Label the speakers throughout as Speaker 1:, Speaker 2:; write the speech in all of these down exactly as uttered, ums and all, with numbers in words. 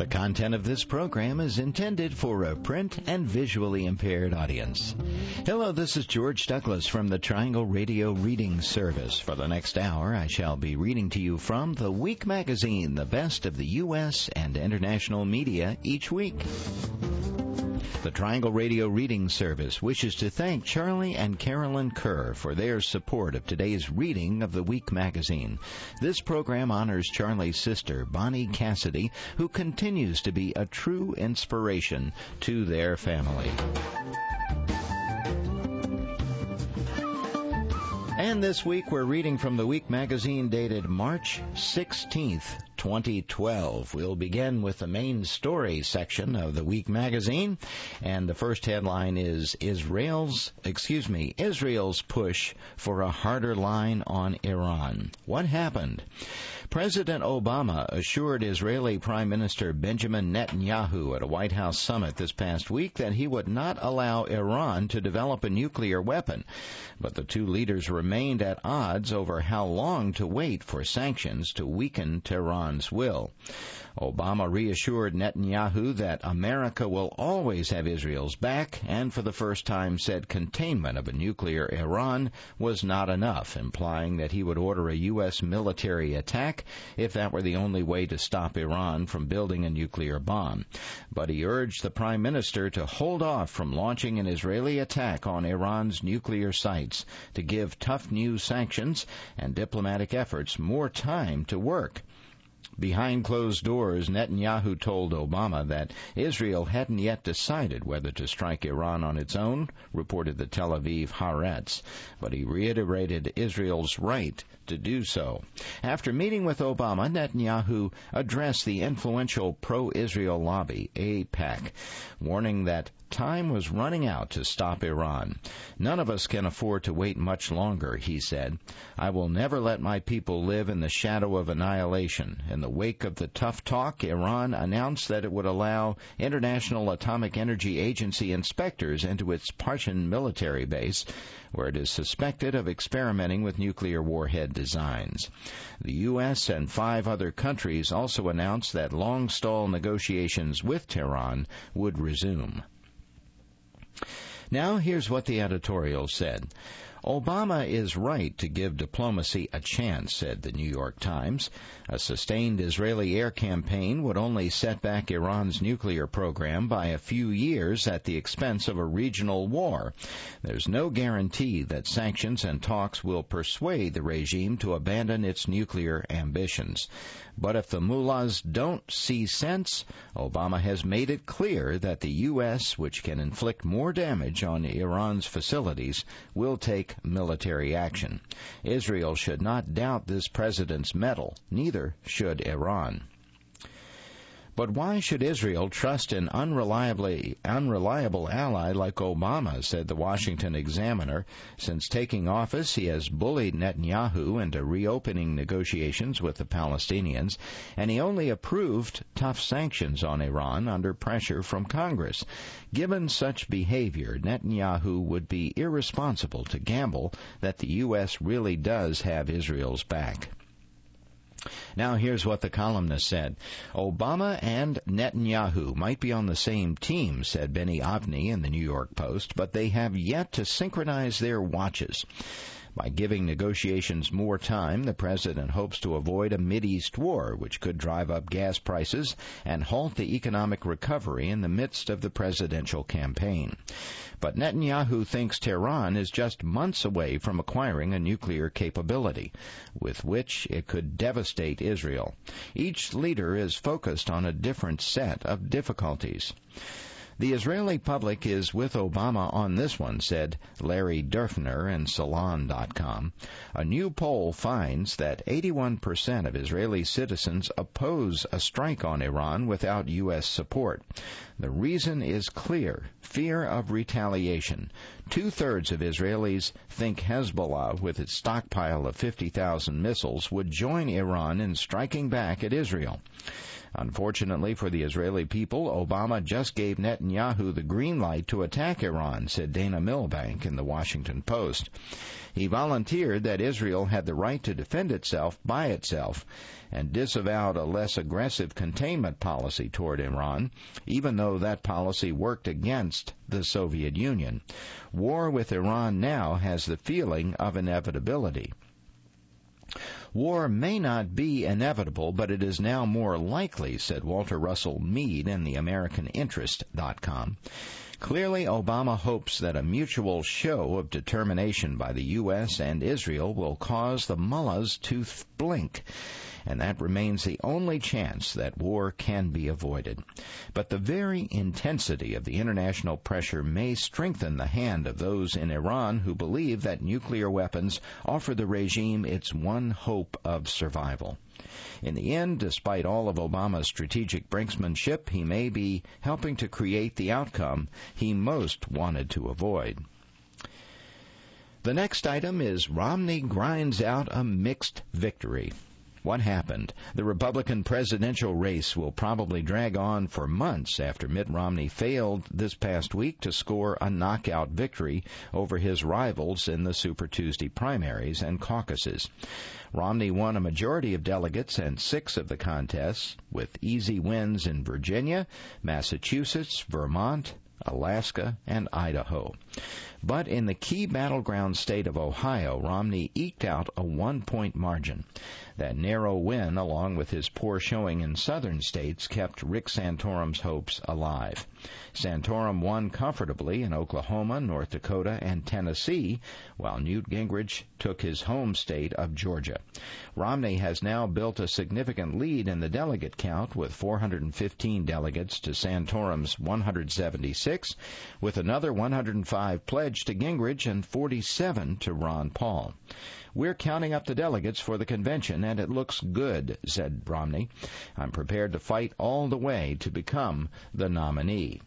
Speaker 1: The content of this program is intended for a print and visually impaired audience. Hello, this is George Douglas from the Triangle Radio Reading Service. For the next hour, I shall be reading to you from The Week magazine, the best of the U S and international media each week. The Triangle Radio Reading Service wishes to thank Charlie and Carolyn Kerr for their support of today's reading of The Week magazine. This program honors Charlie's sister, Bonnie Cassidy, who continues to be a true inspiration to their family. And this week we're reading from The Week magazine dated March sixteenth, twenty twelve. We'll begin with the main story section of The Week magazine, and the first headline is Israel's, excuse me, Israel's push for a harder line on Iran. What happened? President Obama assured Israeli Prime Minister Benjamin Netanyahu at a White House summit this past week that he would not allow Iran to develop a nuclear weapon. But the two leaders remained at odds over how long to wait for sanctions to weaken Tehran's will. Obama reassured Netanyahu that America will always have Israel's back, and for the first time said containment of a nuclear Iran was not enough, implying that he would order a U S military attack if that were the only way to stop Iran from building a nuclear bomb. But he urged the Prime Minister to hold off from launching an Israeli attack on Iran's nuclear sites, to give tough new sanctions and diplomatic efforts more time to work. Behind closed doors, Netanyahu told Obama that Israel hadn't yet decided whether to strike Iran on its own, reported the Tel Aviv Haaretz, but he reiterated Israel's right to do so. After meeting with Obama, Netanyahu addressed the influential pro-Israel lobby, AIPAC, warning that time was running out to stop Iran. None of us can afford to wait much longer, he said. I will never let my people live in the shadow of annihilation. In the wake of the tough talk, Iran announced that it would allow International Atomic Energy Agency inspectors into its Parchin military base, where it is suspected of experimenting with nuclear warhead designs. The U S and five other countries also announced that long-stall negotiations with Tehran would resume. Now here's what the editorial said. Obama is right to give diplomacy a chance, said the New York Times. A sustained Israeli air campaign would only set back Iran's nuclear program by a few years at the expense of a regional war. There's no guarantee that sanctions and talks will persuade the regime to abandon its nuclear ambitions. But if the mullahs don't see sense, Obama has made it clear that the U S, which can inflict more damage on Iran's facilities, will take military action. Israel should not doubt this president's mettle. Neither should Iran. But why should Israel trust an unreliably, unreliable ally like Obama, said the Washington Examiner. Since taking office, he has bullied Netanyahu into reopening negotiations with the Palestinians, and he only approved tough sanctions on Iran under pressure from Congress. Given such behavior, Netanyahu would be irresponsible to gamble that the U S really does have Israel's back. Now here's what the columnist said. Obama and Netanyahu might be on the same team, said Benny Avni in the New York Post, but they have yet to synchronize their watches. By giving negotiations more time, the president hopes to avoid a Mideast war, which could drive up gas prices and halt the economic recovery in the midst of the presidential campaign. But Netanyahu thinks Tehran is just months away from acquiring a nuclear capability, with which it could devastate Israel. Each leader is focused on a different set of difficulties. The Israeli public is with Obama on this one, said Larry Durfner in Salon dot com. A new poll finds that eighty-one percent of Israeli citizens oppose a strike on Iran without U S support. The reason is clear: fear of retaliation. Two-thirds of Israelis think Hezbollah, with its stockpile of fifty thousand missiles, would join Iran in striking back at Israel. Unfortunately for the Israeli people, Obama just gave Netanyahu the green light to attack Iran, said Dana Milbank in the Washington Post. He volunteered that Israel had the right to defend itself by itself and disavowed a less aggressive containment policy toward Iran, even though that policy worked against the Soviet Union. War with Iran now has the feeling of inevitability. War may not be inevitable, but it is now more likely, said Walter Russell Mead in the American Interest dot com. Clearly, Obama hopes that a mutual show of determination by the U S and Israel will cause the mullahs to blink, and that remains the only chance that war can be avoided. But the very intensity of the international pressure may strengthen the hand of those in Iran who believe that nuclear weapons offer the regime its one hope of survival. In the end, despite all of Obama's strategic brinksmanship, he may be helping to create the outcome he most wanted to avoid. The next item is Romney grinds out a mixed victory. What happened? The Republican presidential race will probably drag on for months after Mitt Romney failed this past week to score a knockout victory over his rivals in the Super Tuesday primaries and caucuses. Romney won a majority of delegates in six of the contests, with easy wins in Virginia, Massachusetts, Vermont, Alaska, and Idaho. But in the key battleground state of Ohio, Romney eked out a one-point margin. That narrow win, along with his poor showing in southern states, kept Rick Santorum's hopes alive. Santorum won comfortably in Oklahoma, North Dakota, and Tennessee, while Newt Gingrich took his home state of Georgia. Romney has now built a significant lead in the delegate count, with four hundred fifteen delegates to Santorum's one hundred seventy-six, with another one hundred five pledged to Gingrich and forty-seven to Ron Paul. We're counting up the delegates for the convention, and it looks good, said Romney. I'm prepared to fight all the way to become the nominee.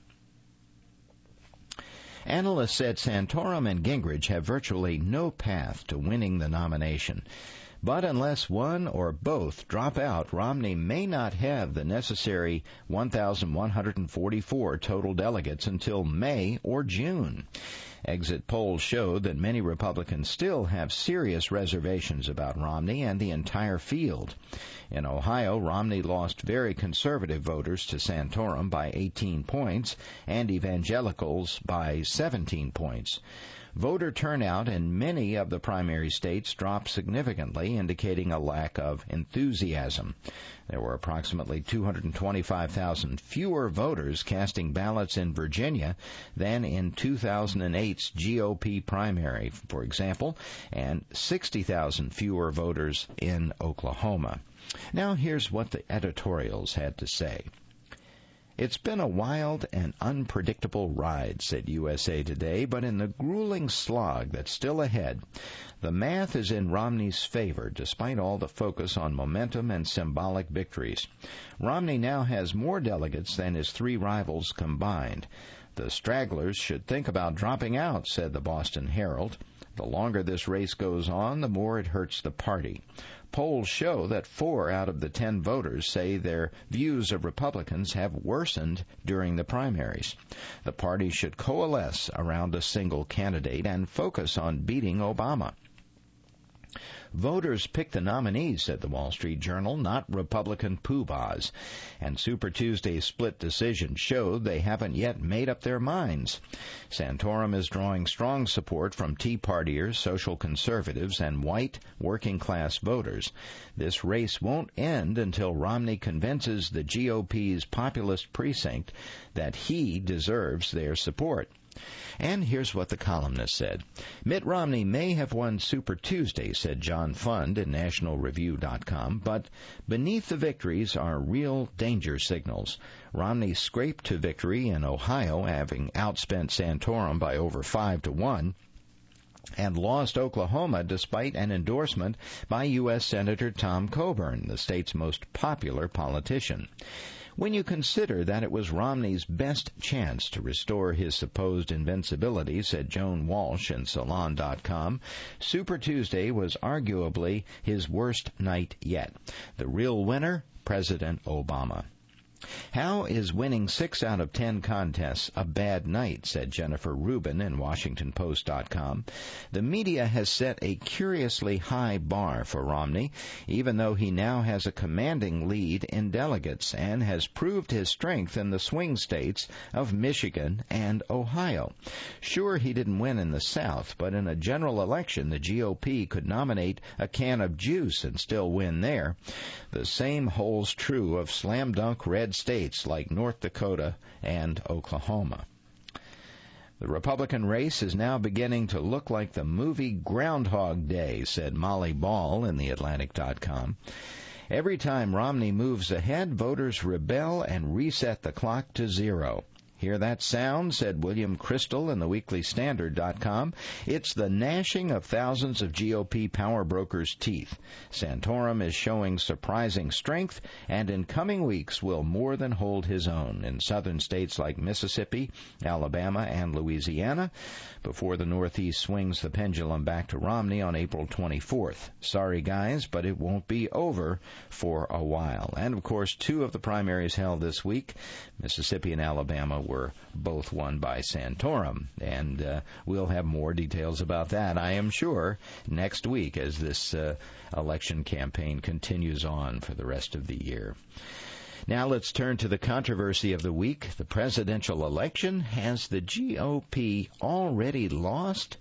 Speaker 1: Analysts said Santorum and Gingrich have virtually no path to winning the nomination. But unless one or both drop out, Romney may not have the necessary one thousand one hundred forty-four total delegates until May or June. Exit polls showed that many Republicans still have serious reservations about Romney and the entire field. In Ohio, Romney lost very conservative voters to Santorum by eighteen points and evangelicals by seventeen points. Voter turnout in many of the primary states dropped significantly, indicating a lack of enthusiasm. There were approximately two hundred twenty-five thousand fewer voters casting ballots in Virginia than in two thousand eight's G O P primary, for example, and sixty thousand fewer voters in Oklahoma. Now here's what the editorials had to say. It's been a wild and unpredictable ride, said U S A Today, but in the grueling slog that's still ahead, the math is in Romney's favor, despite all the focus on momentum and symbolic victories. Romney now has more delegates than his three rivals combined. The stragglers should think about dropping out, said the Boston Herald. The longer this race goes on, the more it hurts the party. Polls show that four out of the ten voters say their views of Republicans have worsened during the primaries. The party should coalesce around a single candidate and focus on beating Obama. Voters pick the nominees, said the Wall Street Journal, not Republican poobahs. And Super Tuesday's split decision showed they haven't yet made up their minds. Santorum is drawing strong support from Tea Partiers, social conservatives, and white working-class voters. This race won't end until Romney convinces the G O P's populist precinct that he deserves their support. And here's what the columnist said. Mitt Romney may have won Super Tuesday, said John Fund in National Review dot com, but beneath the victories are real danger signals. Romney scraped to victory in Ohio, having outspent Santorum by over five to one, and lost Oklahoma despite an endorsement by U S Senator Tom Coburn, the state's most popular politician. When you consider that it was Romney's best chance to restore his supposed invincibility, said Joan Walsh in Salon dot com, Super Tuesday was arguably his worst night yet. The real winner, President Obama. How is winning six out of ten contests a bad night, said Jennifer Rubin in Washington Post dot com. The media has set a curiously high bar for Romney, even though he now has a commanding lead in delegates and has proved his strength in the swing states of Michigan and Ohio. Sure, he didn't win in the South, but in a general election, the G O P could nominate a can of juice and still win there. The same holds true of slam-dunk red states like North Dakota and Oklahoma. The Republican race is now beginning to look like the movie Groundhog Day, said Molly Ball in the Atlantic dot com. Every time Romney moves ahead, voters rebel and reset the clock to zero. Hear that sound, said William Crystal in the Weekly Standard dot com. It's the gnashing of thousands of G O P power brokers' teeth. Santorum is showing surprising strength, and in coming weeks will more than hold his own in southern states like Mississippi, Alabama, and Louisiana, before the Northeast swings the pendulum back to Romney on April twenty-fourth. Sorry, guys, but it won't be over for a while. And, of course, two of the primaries held this week, Mississippi and Alabama, were were both won by Santorum, and uh, we'll have more details about that, I am sure, next week as this uh, election campaign continues on for the rest of the year. Now let's turn to the controversy of the week. The presidential election. Has the G O P already lost?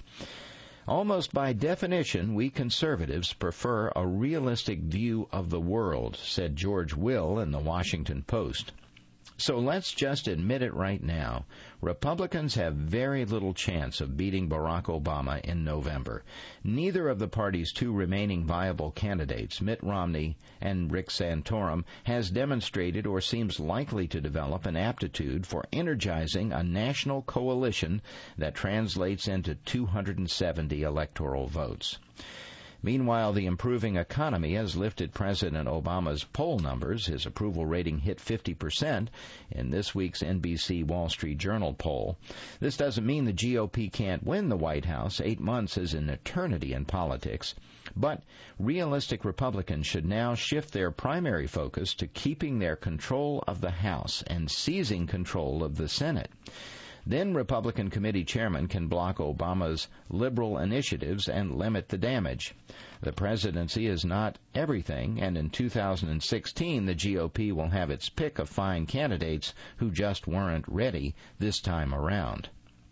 Speaker 1: Almost by definition, we conservatives prefer a realistic view of the world, said George Will in the Washington Post. So let's just admit it right now. Republicans have very little chance of beating Barack Obama in November. Neither of the party's two remaining viable candidates, Mitt Romney and Rick Santorum, has demonstrated or seems likely to develop an aptitude for energizing a national coalition that translates into two hundred seventy electoral votes. Meanwhile, the improving economy has lifted President Obama's poll numbers. His approval rating hit fifty percent in this week's N B C Wall Street Journal poll. This doesn't mean the G O P can't win the White House. Eight months is an eternity in politics. But realistic Republicans should now shift their primary focus to keeping their control of the House and seizing control of the Senate. Then Republican committee chairmen can block Obama's liberal initiatives and limit the damage. The presidency is not everything, and in two thousand sixteen the G O P will have its pick of fine candidates who just weren't ready this time around.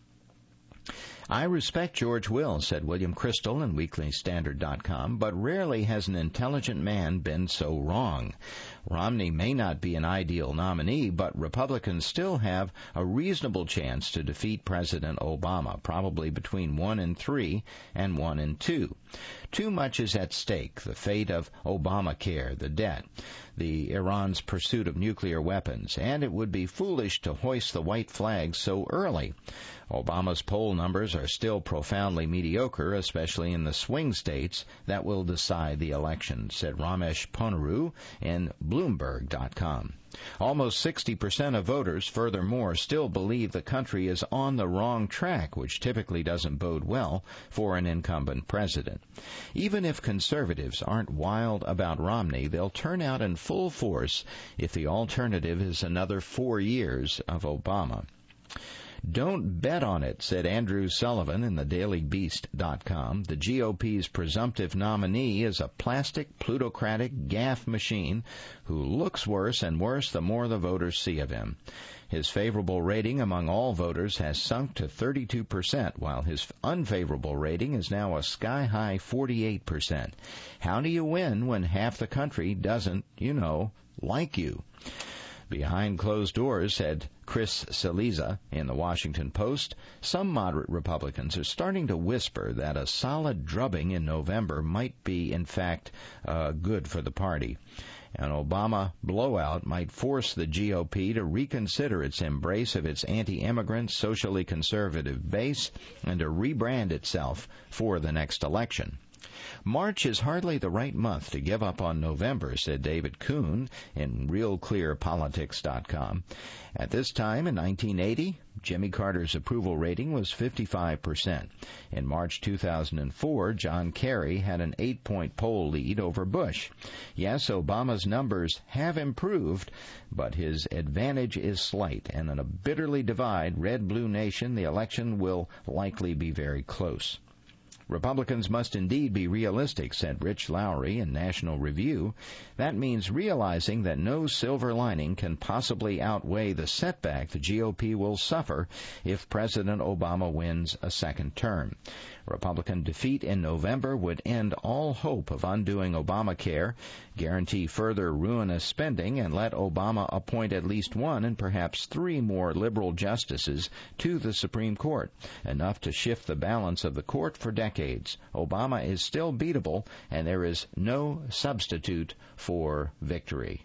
Speaker 1: I respect George Will, said William Crystal in Weekly Standard dot com, but rarely has an intelligent man been so wrong. Romney may not be an ideal nominee, but Republicans still have a reasonable chance to defeat President Obama, probably between one and three and one and two. Too much is at stake: the fate of Obamacare, the debt, the Iran's pursuit of nuclear weapons, and it would be foolish to hoist the white flag so early. Obama's poll numbers are still profoundly mediocre, especially in the swing states that will decide the election, said Ramesh Ponnuru in Bloomberg dot com. Almost sixty percent of voters, furthermore, still believe the country is on the wrong track, which typically doesn't bode well for an incumbent president. Even if conservatives aren't wild about Romney, they'll turn out in full force if the alternative is another four years of Obama. Don't bet on it, said Andrew Sullivan in the Daily Beast dot com. The G O P's presumptive nominee is a plastic, plutocratic gaffe machine who looks worse and worse the more the voters see of him. His favorable rating among all voters has sunk to thirty-two percent, while his unfavorable rating is now a sky-high forty-eight percent. How do you win when half the country doesn't, you know, like you? Behind closed doors, said Chris Cillizza in the Washington Post, some moderate Republicans are starting to whisper that a solid drubbing in November might be, in fact, uh, good for the party. An Obama blowout might force the G O P to reconsider its embrace of its anti-immigrant, socially conservative base and to rebrand itself for the next election. March is hardly the right month to give up on November, said David Kuhn in real clear politics dot com. At this time in nineteen eighty, Jimmy Carter's approval rating was fifty-five percent. In March two thousand four, John Kerry had an eight-point poll lead over Bush. Yes, Obama's numbers have improved, but his advantage is slight, and in a bitterly divided red-blue nation, the election will likely be very close. Republicans must indeed be realistic, said Rich Lowry in National Review. That means realizing that no silver lining can possibly outweigh the setback the G O P will suffer if President Obama wins a second term. Republican defeat in November would end all hope of undoing Obamacare, guarantee further ruinous spending, and let Obama appoint at least one and perhaps three more liberal justices to the Supreme Court, enough to shift the balance of the court for decades. Obama is still beatable, and there is no substitute for victory.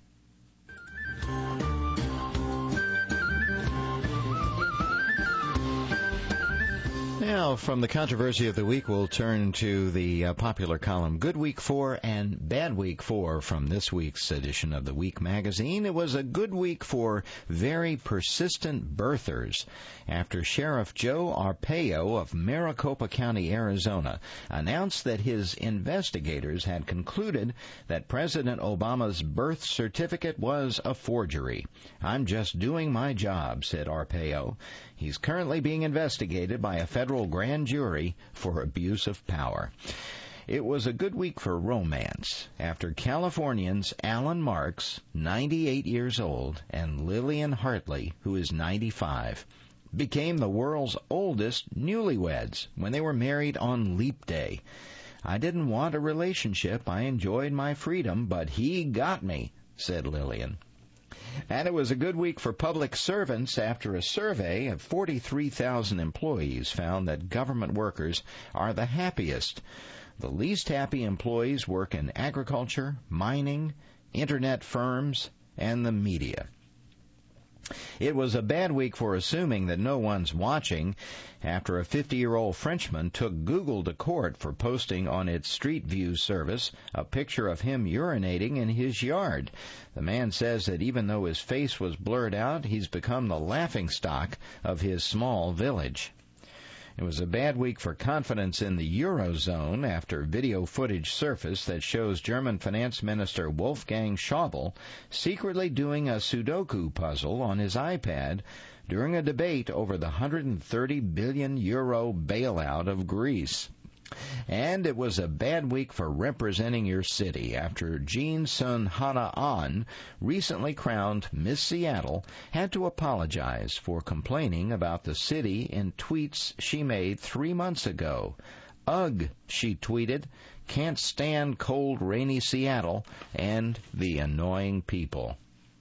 Speaker 1: Now, from the controversy of the week, we'll turn to the uh, popular column Good Week four and Bad Week four from this week's edition of the Week magazine. It was a good week for very persistent birthers after Sheriff Joe Arpaio of Maricopa County, Arizona, announced that his investigators had concluded that President Obama's birth certificate was a forgery. "I'm just doing my job," said Arpaio. He's currently being investigated by a federal grand jury for abuse of power. It was a good week for romance after Californians Alan Marks, ninety-eight years old, and Lillian Hartley, who is ninety-five, became the world's oldest newlyweds when they were married on Leap Day. "I didn't want a relationship. I enjoyed my freedom, but he got me," said Lillian. And it was a good week for public servants after a survey of forty-three thousand employees found that government workers are the happiest. The least happy employees work in agriculture, mining, internet firms, and the media. It was a bad week for assuming that no one's watching after a fifty-year-old Frenchman took Google to court for posting on its Street View service a picture of him urinating in his yard. The man says that even though his face was blurred out, he's become the laughingstock of his small village. It was a bad week for confidence in the Eurozone after video footage surfaced that shows German Finance Minister Wolfgang Schäuble secretly doing a Sudoku puzzle on his iPad during a debate over the one hundred thirty billion euro bailout of Greece. And it was a bad week for representing your city after Jean Sun Hana An, recently crowned Miss Seattle, had to apologize for complaining about the city in tweets she made three months ago. "Ugh," she tweeted, "can't stand cold, rainy Seattle and the annoying people."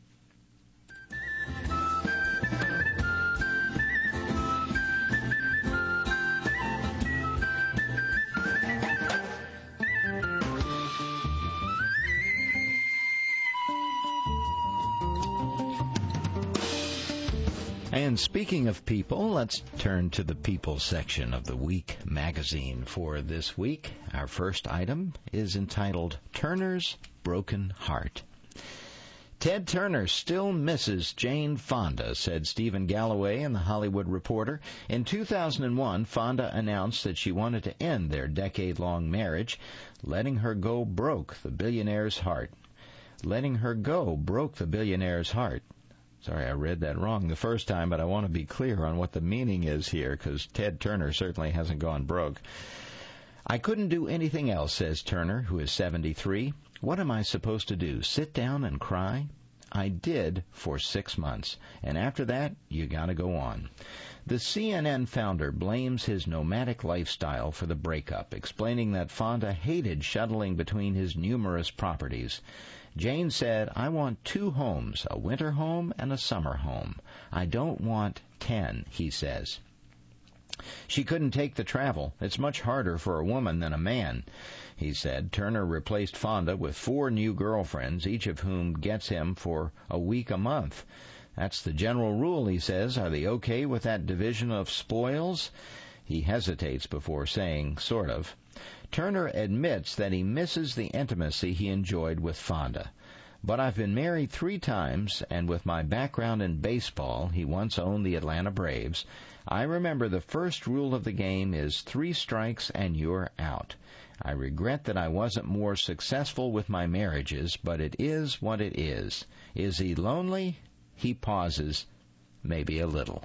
Speaker 1: And speaking of people, let's turn to the people section of the Week magazine for this week. Our first item is entitled Turner's Broken Heart. Ted Turner still misses Jane Fonda, said Stephen Galloway in The Hollywood Reporter. In two thousand one, Fonda announced that she wanted to end their decade-long marriage. Letting her go broke the billionaire's heart. Letting her go broke the billionaire's heart. Sorry, I read that wrong the first time, but I want to be clear on what the meaning is here, because Ted Turner certainly hasn't gone broke. "I couldn't do anything else," says Turner, who is seventy-three. "What am I supposed to do, sit down and cry? I did for six months, and after that, you gotta go on." The C N N founder blames his nomadic lifestyle for the breakup, explaining that Fonda hated shuttling between his numerous properties. Jane said, "I want two homes, a winter home and a summer home. I don't want ten," he says. She couldn't take the travel. It's much harder for a woman than a man, he said. Turner replaced Fonda with four new girlfriends, each of whom gets him for a week a month. That's the general rule, he says. Are they okay with that division of spoils? He hesitates before saying, sort of. Turner admits that he misses the intimacy he enjoyed with Fonda. But I've been married three times, and with my background in baseball, he once owned the Atlanta Braves, I remember the first rule of the game is three strikes and you're out. I regret that I wasn't more successful with my marriages, but it is what it is. Is he lonely? He pauses, maybe a little.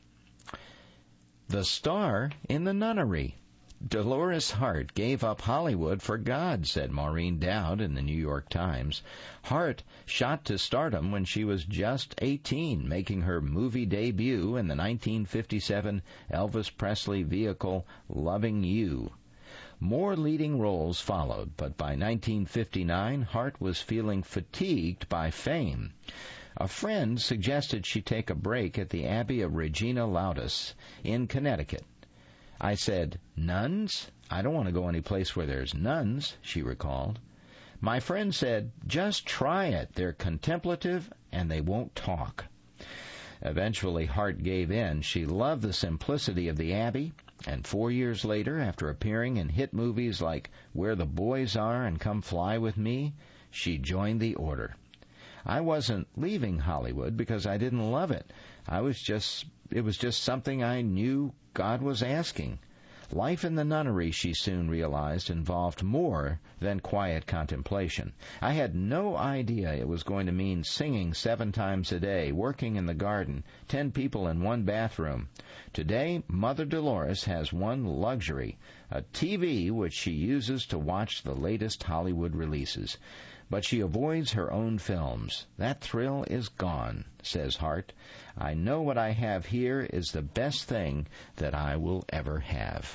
Speaker 1: The star in the nunnery. Dolores Hart gave up Hollywood for God, said Maureen Dowd in the New York Times. Hart shot to stardom when she was just eighteen, making her movie debut in the nineteen fifty-seven Elvis Presley vehicle Loving You. More leading roles followed, but by nineteen fifty-nine, Hart was feeling fatigued by fame. A friend suggested she take a break at the Abbey of Regina Laudis in Connecticut. I said, nuns? I don't want to go any place where there's nuns, she recalled. My friend said, just try it. They're contemplative and they won't talk. Eventually, Hart gave in. She loved the simplicity of the Abbey, and four years later, after appearing in hit movies like Where the Boys Are and Come Fly With Me, she joined the order. I wasn't leaving Hollywood because I didn't love it. I was just, it was just something I knew God was asking. Life in the nunnery, she soon realized, involved more than quiet contemplation. I had no idea it was going to mean singing seven times a day, working in the garden, ten people in one bathroom. Today, Mother Dolores has one luxury, a T V which she uses to watch the latest Hollywood releases. But she avoids her own films. That thrill is gone, says Hart. I know what I have here is the best thing that I will ever have.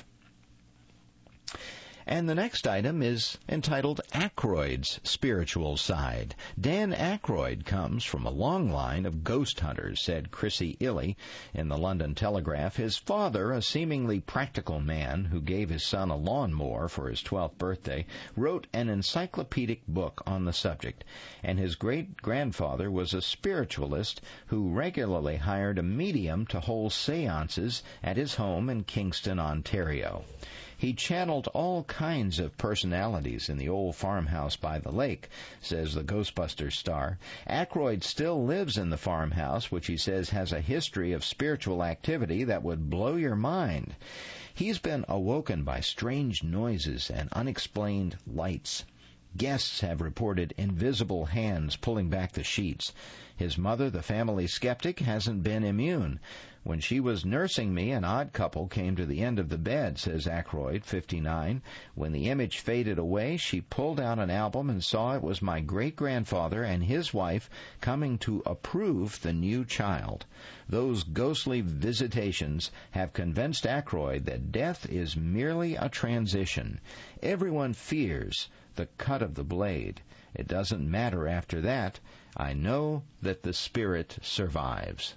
Speaker 1: And the next item is entitled Aykroyd's Spiritual Side. Dan Aykroyd comes from a long line of ghost hunters, said Chrissy Illy in the London Telegraph. His father, a seemingly practical man who gave his son a lawnmower for his twelfth birthday, wrote an encyclopedic book on the subject, and his great-grandfather was a spiritualist who regularly hired a medium to hold seances at his home in Kingston, Ontario. He channeled all kinds of personalities in the old farmhouse by the lake, says the Ghostbusters star. Aykroyd still lives in the farmhouse, which he says has a history of spiritual activity that would blow your mind. He's been awoken by strange noises and unexplained lights. Guests have reported invisible hands pulling back the sheets. His mother, the family skeptic, hasn't been immune. When she was nursing me, an odd couple came to the end of the bed, says Aykroyd, fifty-nine. When the image faded away, she pulled out an album and saw it was my great-grandfather and his wife coming to approve the new child. Those ghostly visitations have convinced Aykroyd that death is merely a transition. Everyone fears the cut of the blade. It doesn't matter after that. I know that the spirit survives.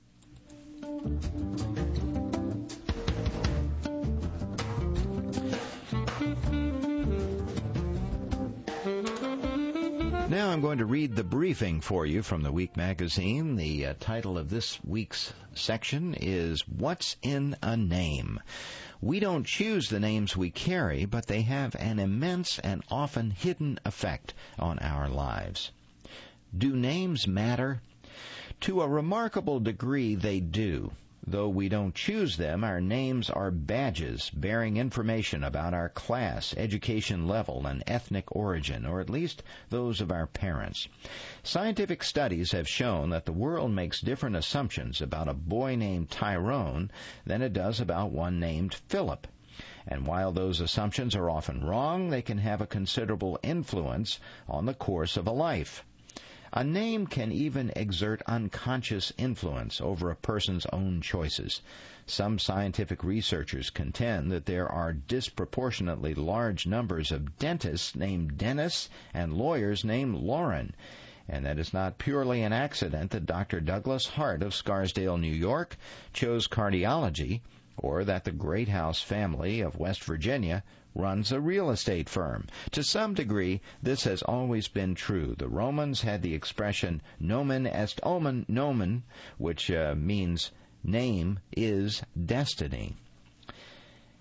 Speaker 1: Now I'm going to read the briefing for you from the Week magazine. The uh, title of this week's section is What's in a Name? We don't choose the names we carry, but they have an immense and often hidden effect on our lives. Do names matter? To a remarkable degree, they do. Though we don't choose them, our names are badges bearing information about our class, education level, and ethnic origin, or at least those of our parents. Scientific studies have shown that the world makes different assumptions about a boy named Tyrone than it does about one named Philip. And while those assumptions are often wrong, they can have a considerable influence on the course of a life. A name can even exert unconscious influence over a person's own choices. Some scientific researchers contend that there are disproportionately large numbers of dentists named Dennis and lawyers named Lauren, and that it's not purely an accident that Doctor Douglas Hart of Scarsdale, New York, chose cardiology, or that the Greathouse family of West Virginia runs a real estate firm. To some degree, this has always been true. The Romans had the expression nomen est omen nomen, which uh, means name is destiny.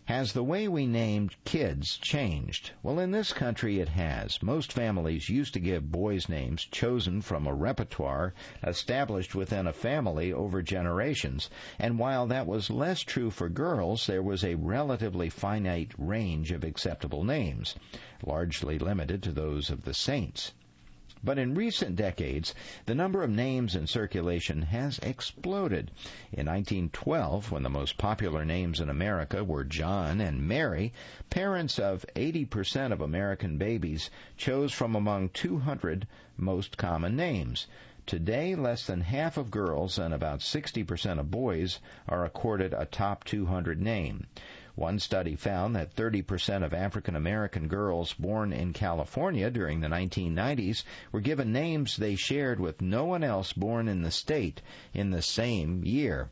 Speaker 1: Has the way we named kids changed? Well, in this country it has. Most families used to give boys names chosen from a repertoire established within a family over generations, and while that was less true for girls, there was a relatively finite range of acceptable names, largely limited to those of the saints. But in recent decades, the number of names in circulation has exploded. In nineteen twelve, when the most popular names in America were John and Mary, parents of eighty percent of American babies chose from among two hundred most common names. Today, less than half of girls and about sixty percent of boys are accorded a top two hundred name. One study found that thirty percent of African American girls born in California during the nineteen nineties were given names they shared with no one else born in the state in the same year.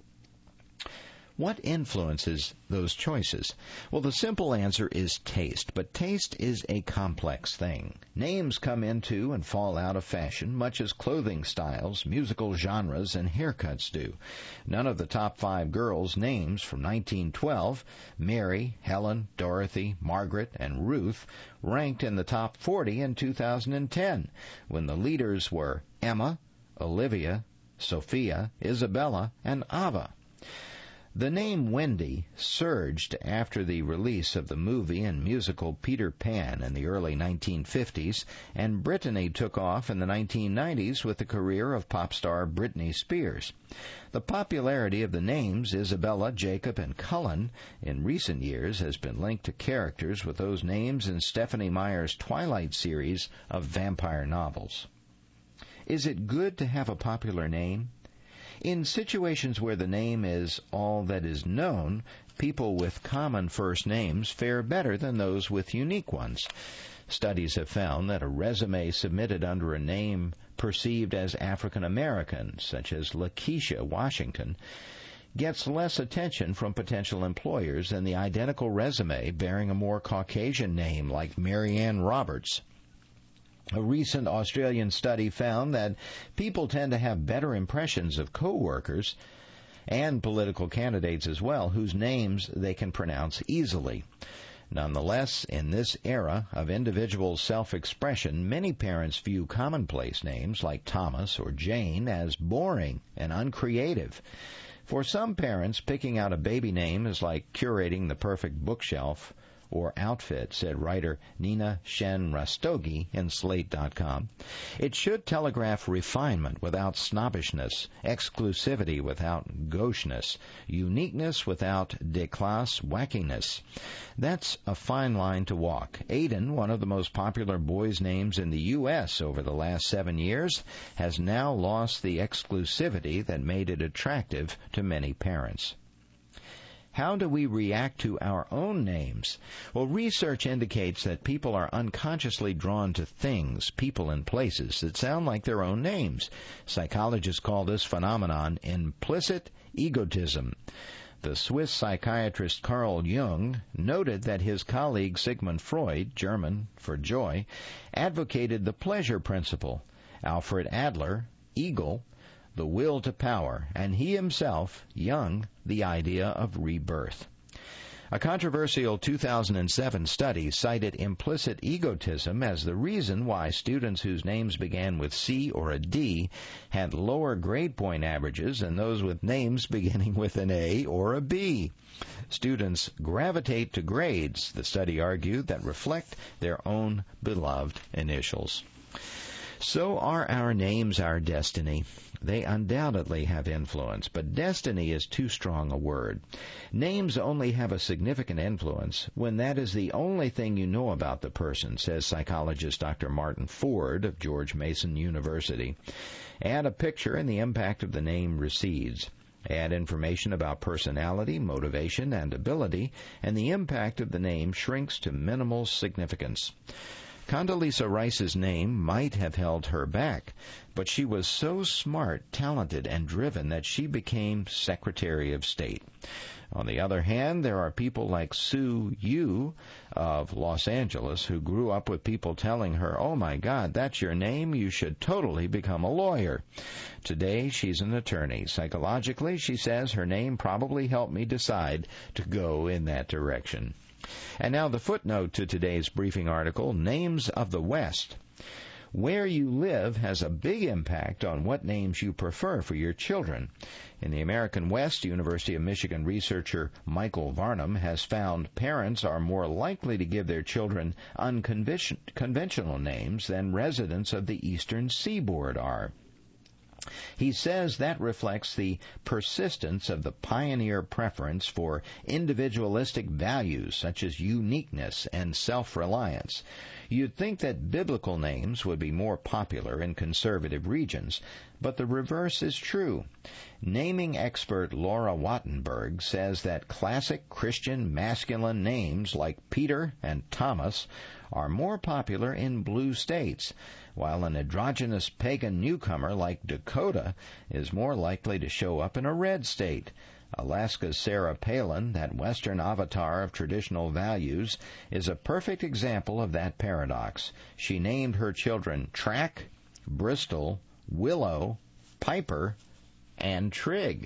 Speaker 1: What influences those choices? Well, the simple answer is taste, but taste is a complex thing. Names come into and fall out of fashion, much as clothing styles, musical genres, and haircuts do. None of the top five girls' names from nineteen twelve, Mary, Helen, Dorothy, Margaret, and Ruth, ranked in the top forty in two thousand ten, when the leaders were Emma, Olivia, Sophia, Isabella, and Ava. The name Wendy surged after the release of the movie and musical Peter Pan in the early nineteen fifties, and Brittany took off in the nineteen nineties with the career of pop star Britney Spears. The popularity of the names Isabella, Jacob, and Cullen in recent years has been linked to characters with those names in Stephenie Meyer's Twilight series of vampire novels. Is it good to have a popular name? In situations where the name is all that is known, people with common first names fare better than those with unique ones. Studies have found that a resume submitted under a name perceived as African American, such as Lakeisha Washington, gets less attention from potential employers than the identical resume bearing a more Caucasian name like Marianne Roberts. A recent Australian study found that people tend to have better impressions of co-workers and political candidates as well, whose names they can pronounce easily. Nonetheless, in this era of individual self-expression, many parents view commonplace names like Thomas or Jane as boring and uncreative. For some parents, picking out a baby name is like curating the perfect bookshelf or outfit, said writer Nina Shen Rastogi in Slate dot com. It should telegraph refinement without snobbishness, exclusivity without gaucheness, uniqueness without déclasse wackiness. That's a fine line to walk. Aiden, one of the most popular boys' names in the U S over the last seven years, has now lost the exclusivity that made it attractive to many parents. How do we react to our own names? Well, research indicates that people are unconsciously drawn to things, people, and places that sound like their own names. Psychologists call this phenomenon implicit egotism. The Swiss psychiatrist Carl Jung noted that his colleague Sigmund Freud, German for joy, advocated the pleasure principle. Alfred Adler, eagle, the will to power, and he himself, Jung, the idea of rebirth. A controversial two thousand seven study cited implicit egotism as the reason why students whose names began with C or a D had lower grade point averages than those with names beginning with an A or a B. Students gravitate to grades, the study argued, that reflect their own beloved initials. So are our names our destiny? They undoubtedly have influence, but destiny is too strong a word. Names only have a significant influence when that is the only thing you know about the person, says psychologist Doctor Martin Ford of George Mason University. Add a picture and the impact of the name recedes. Add information about personality, motivation, and ability, and the impact of the name shrinks to minimal significance. Condoleezza Rice's name might have held her back, but she was so smart, talented, and driven that she became Secretary of State. On the other hand, there are people like Sue Yu of Los Angeles who grew up with people telling her, "Oh my God, that's your name? You should totally become a lawyer." Today, she's an attorney. Psychologically, she says her name probably helped me decide to go in that direction. And now the footnote to today's briefing article, Names of the West. Where you live has a big impact on what names you prefer for your children. In the American West, University of Michigan researcher Michael Varnum has found parents are more likely to give their children unconventional names than residents of the eastern seaboard are. He says that reflects the persistence of the pioneer preference for individualistic values such as uniqueness and self-reliance. You'd think that biblical names would be more popular in conservative regions, but the reverse is true. Naming expert Laura Wattenberg says that classic Christian masculine names like Peter and Thomas are more popular in blue states, while an androgynous pagan newcomer like Dakota is more likely to show up in a red state. Alaska's Sarah Palin, that Western avatar of traditional values, is a perfect example of that paradox. She named her children Track, Bristol, Willow, Piper, and Trig.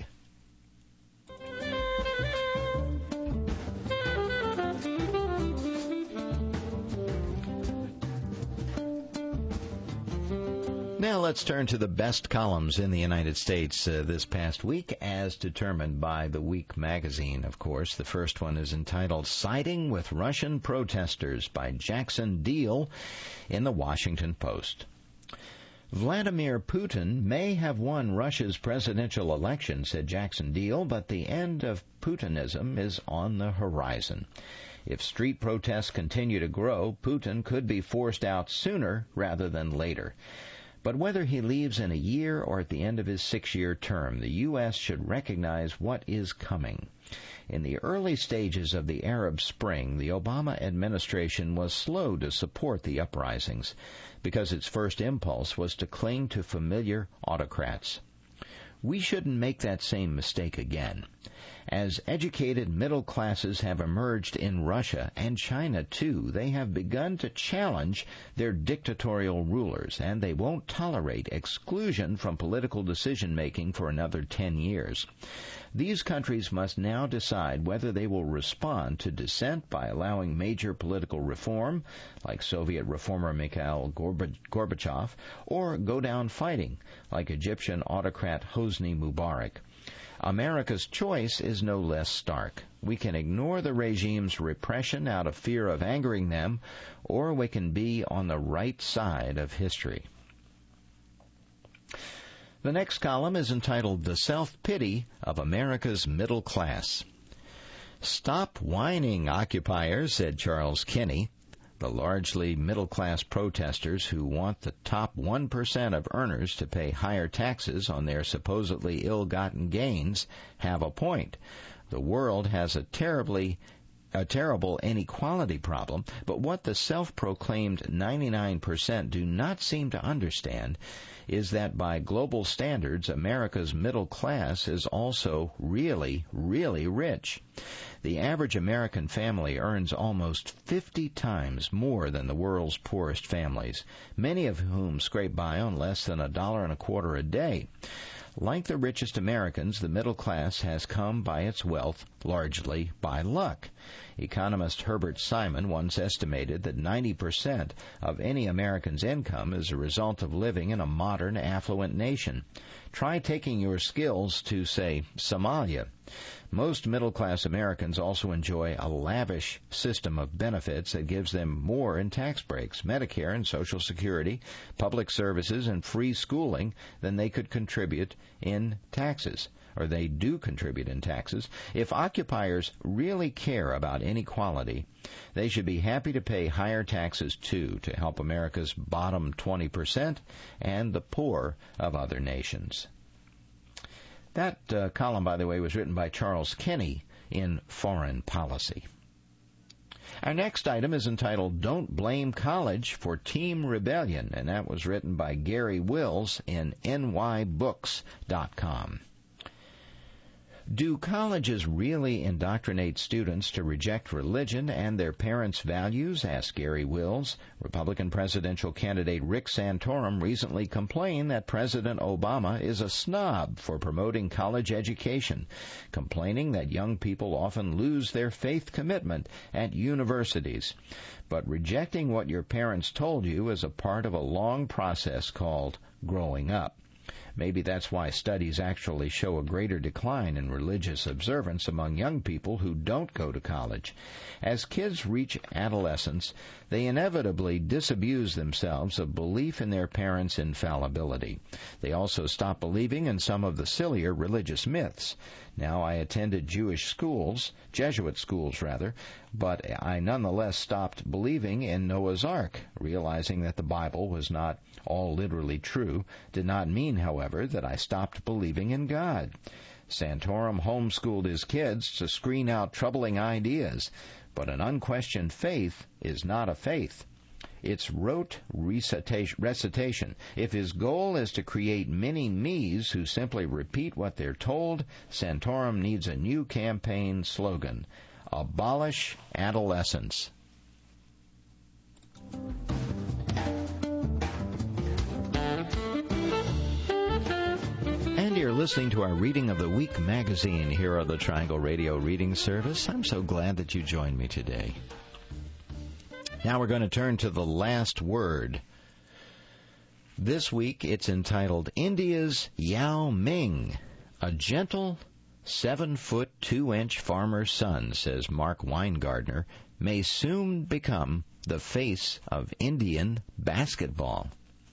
Speaker 1: Now let's turn to the best columns in the United States uh, this past week, as determined by The Week magazine, of course. The first one is entitled Siding with Russian Protesters by Jackson Diehl in the Washington Post. Vladimir Putin may have won Russia's presidential election, said Jackson Diehl, but the end of Putinism is on the horizon. If street protests continue to grow, Putin could be forced out sooner rather than later. But whether he leaves in a year or at the end of his six-year term, the U S should recognize what is coming. In the early stages of the Arab Spring, the Obama administration was slow to support the uprisings because its first impulse was to cling to familiar autocrats. We shouldn't make that same mistake again. As educated middle classes have emerged in Russia and China too, they have begun to challenge their dictatorial rulers, and they won't tolerate exclusion from political decision-making for another ten years. These countries must now decide whether they will respond to dissent by allowing major political reform, like Soviet reformer Mikhail Gorbachev, or go down fighting, like Egyptian autocrat Hosni Mubarak. America's choice is no less stark. We can ignore the regime's repression out of fear of angering them, or we can be on the right side of history. The next column is entitled The Self-Pity of America's Middle Class. Stop whining, occupiers, said Charles Kinney. The largely middle-class protesters who want the top one percent of earners to pay higher taxes on their supposedly ill-gotten gains have a point. The world has a terribly a terrible inequality problem, but what the self-proclaimed ninety-nine percent do not seem to understand is that by global standards, America's middle class is also really, really rich. The average American family earns almost fifty times more than the world's poorest families, many of whom scrape by on less than a dollar and a quarter a day. Like the richest Americans, the middle class has come by its wealth largely by luck. Economist Herbert Simon once estimated that ninety percent of any American's income is a result of living in a modern, affluent nation. Try taking your skills to, say, Somalia. Most middle-class Americans also enjoy a lavish system of benefits that gives them more in tax breaks, Medicare and Social Security, public services, and free schooling than they could contribute in taxes, or they do contribute in taxes. If occupiers really care about inequality, they should be happy to pay higher taxes, too, to help America's bottom twenty percent and the poor of other nations. That uh, column, by the way, was written by Charles Kinney in Foreign Policy. Our next item is entitled Don't Blame College for Team Rebellion, and that was written by Gary Wills in N Y books dot com. Do colleges really indoctrinate students to reject religion and their parents' values? Asked Gary Wills. Republican presidential candidate Rick Santorum recently complained that President Obama is a snob for promoting college education, complaining that young people often lose their faith commitment at universities. But rejecting what your parents told you is a part of a long process called growing up. Maybe that's why studies actually show a greater decline in religious observance among young people who don't go to college. As kids reach adolescence, they inevitably disabuse themselves of belief in their parents' infallibility. They also stop believing in some of the sillier religious myths. Now, I attended Jewish schools, Jesuit schools rather, but I nonetheless stopped believing in Noah's Ark. Realizing that the Bible was not all literally true did not mean, however, that I stopped believing in God. Santorum homeschooled his kids to screen out troubling ideas, but an unquestioned faith is not a faith. It's rote recitation. If his goal is to create mini-me's who simply repeat what they're told, Santorum needs a new campaign slogan: Abolish Adolescence. And you're listening to our Reading of the Week magazine here on the Triangle Radio Reading Service. I'm so glad that you joined me today. Now we're going to turn to the last word. This week it's entitled India's Yao Ming, a gentle seven-foot, two-inch farmer's son, says Mark Weingardner, may soon become the face of Indian basketball.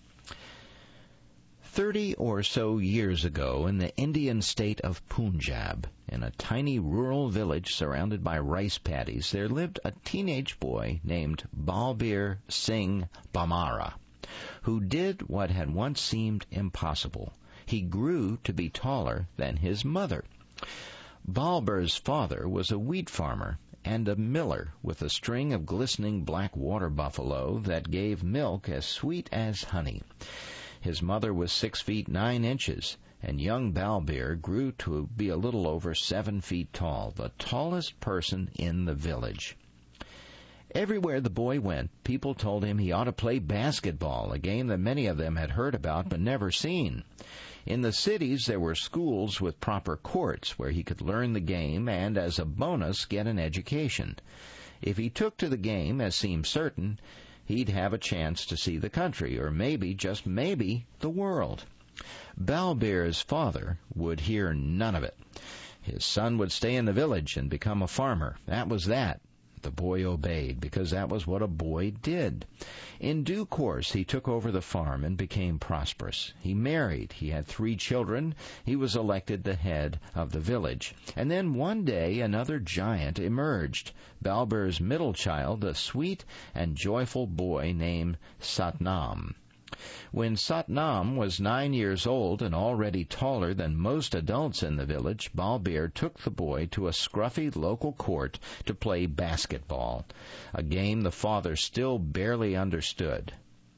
Speaker 1: Thirty or so years ago, in the Indian state of Punjab, in a tiny rural village surrounded by rice paddies, there lived a teenage boy named Balbir Singh Bamara, who did what had once seemed impossible. He grew to be taller than his mother. Balbir's father was a wheat farmer and a miller with a string of glistening black water buffalo that gave milk as sweet as honey. His mother was six feet nine inches, and young Balbir grew to be a little over seven feet tall, the tallest person in the village. Everywhere the boy went, people told him he ought to play basketball, a game that many of them had heard about but never seen. In the cities, there were schools with proper courts where he could learn the game and, as a bonus, get an education. If he took to the game, as seemed certain, he'd have a chance to see the country, or maybe, just maybe, the world. Balbir's father would hear none of it. His son would stay in the village and become a farmer. That was that. The boy obeyed, because that was what a boy did. In due course, he took over the farm and became prosperous. He married. He had three children. He was elected the head of the village. And then one day, another giant emerged. Balbir's middle child, a sweet and joyful boy named Satnam. When Satnam was nine years old and already taller than most adults in the village, Balbir took the boy to a scruffy local court to play basketball, a game the father still barely understood.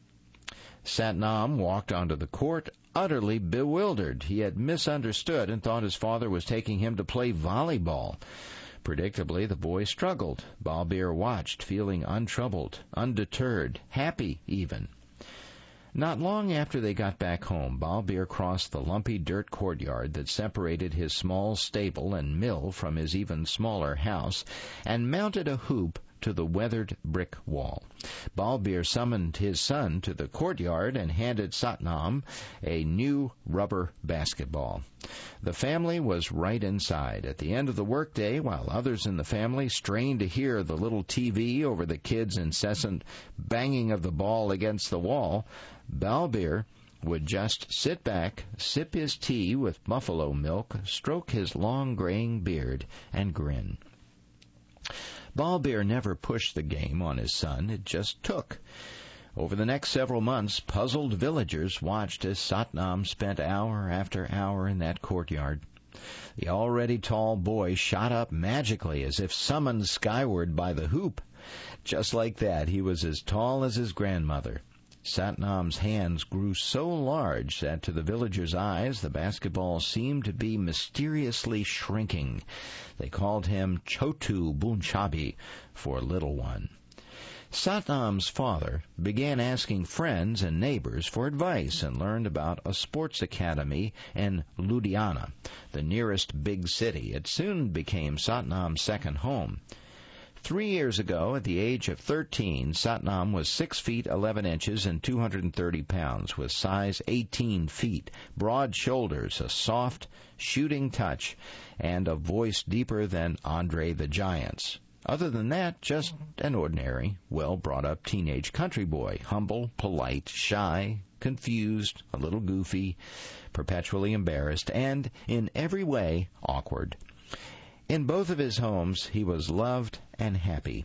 Speaker 1: Satnam walked onto the court utterly bewildered. He had misunderstood and thought his father was taking him to play volleyball. Predictably, the boy struggled. Balbir watched, feeling untroubled, undeterred, happy even. Not long after they got back home, Balbir crossed the lumpy dirt courtyard that separated his small stable and mill from his even smaller house and mounted a hoop to the weathered brick wall. Balbir summoned his son to the courtyard and handed Satnam a new rubber basketball. The family was right inside. At the end of the workday, while others in the family strained to hear the little T V over the kids' incessant banging of the ball against the wall, Balbir would just sit back, sip his tea with buffalo milk, stroke his long graying beard, and grin. Balbir never pushed the game on his son. It just took. Over the next several months, puzzled villagers watched as Satnam spent hour after hour in that courtyard. The already tall boy shot up magically as if summoned skyward by the hoop. Just like that, he was as tall as his grandmother. Satnam's hands grew so large that to the villagers' eyes the basketball seemed to be mysteriously shrinking. They called him Chotu Punjabi, for little one. Satnam's father began asking friends and neighbors for advice and learned about a sports academy in Ludhiana, the nearest big city. It soon became Satnam's second home. Three years ago, at the age of thirteen, Satnam was six feet eleven inches and two hundred thirty pounds, with size eighteen feet, broad shoulders, a soft, shooting touch, and a voice deeper than Andre the Giant's. Other than that, just an ordinary, well-brought-up teenage country boy, humble, polite, shy, confused, a little goofy, perpetually embarrassed, and, in every way, awkward. In both of his homes, he was loved and happy.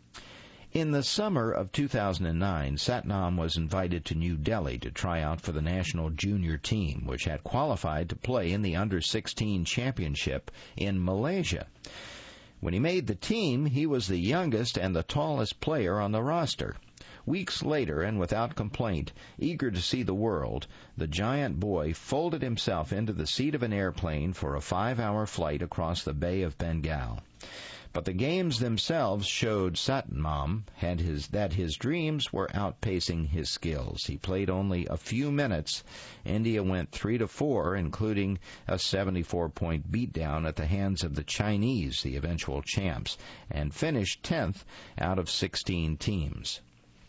Speaker 1: In the summer of two thousand nine, Satnam was invited to New Delhi to try out for the national junior team, which had qualified to play in the under sixteen championship in Malaysia. When he made the team, he was the youngest and the tallest player on the roster. Weeks later, and without complaint, eager to see the world, the giant boy folded himself into the seat of an airplane for a five-hour flight across the Bay of Bengal. But the games themselves showed Satnam had his, that his dreams were outpacing his skills. He played only a few minutes. India went three to four, including a seventy-four point beatdown at the hands of the Chinese, the eventual champs, and finished tenth out of sixteen teams.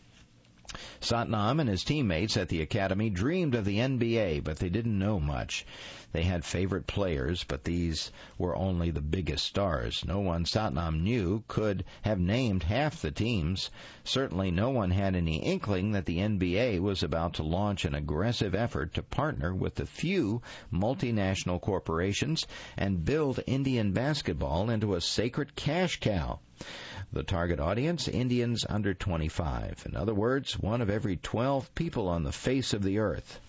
Speaker 1: Satnam and his teammates at the academy dreamed of the N B A, but they didn't know much. They had favorite players, but these were only the biggest stars. No one Satnam knew could have named half the teams. Certainly no one had any inkling that the N B A was about to launch an aggressive effort to partner with the few multinational corporations and build Indian basketball into a sacred cash cow. The target audience, Indians under twenty-five. In other words, one of every twelve people on the face of the earth.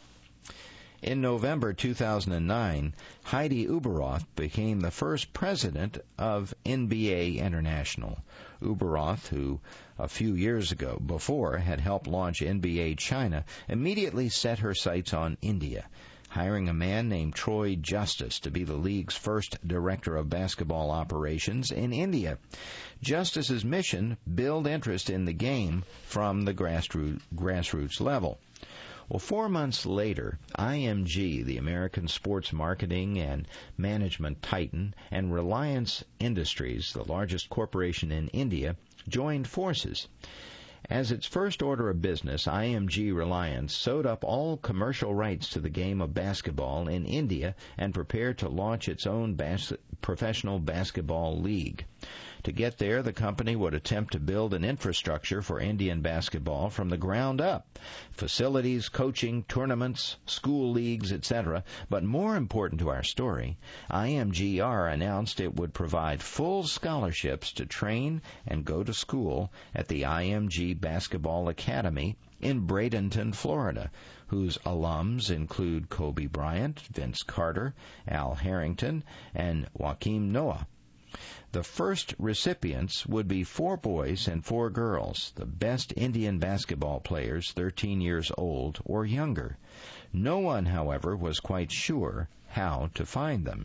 Speaker 1: In November two thousand nine, Heidi Uberoth became the first president of N B A International. Uberoth, who a few years ago before had helped launch N B A China, immediately set her sights on India, hiring a man named Troy Justice to be the league's first director of basketball operations in India. Justice's mission, build interest in the game from the grassroots, grassroots level. Well, four months later, I M G, the American sports marketing and management titan, and Reliance Industries, the largest corporation in India, joined forces. As its first order of business, I M G Reliance sewed up all commercial rights to the game of basketball in India and prepared to launch its own bas- professional basketball league. To get there, the company would attempt to build an infrastructure for Indian basketball from the ground up. Facilities, coaching, tournaments, school leagues, et cetera. But more important to our story, I M G R announced it would provide full scholarships to train and go to school at the I M G Basketball Academy in Bradenton, Florida, whose alums include Kobe Bryant, Vince Carter, Al Harrington, and Joakim Noah. The first recipients would be four boys and four girls, the best Indian basketball players thirteen years old or younger. No one, however, was quite sure how to find them.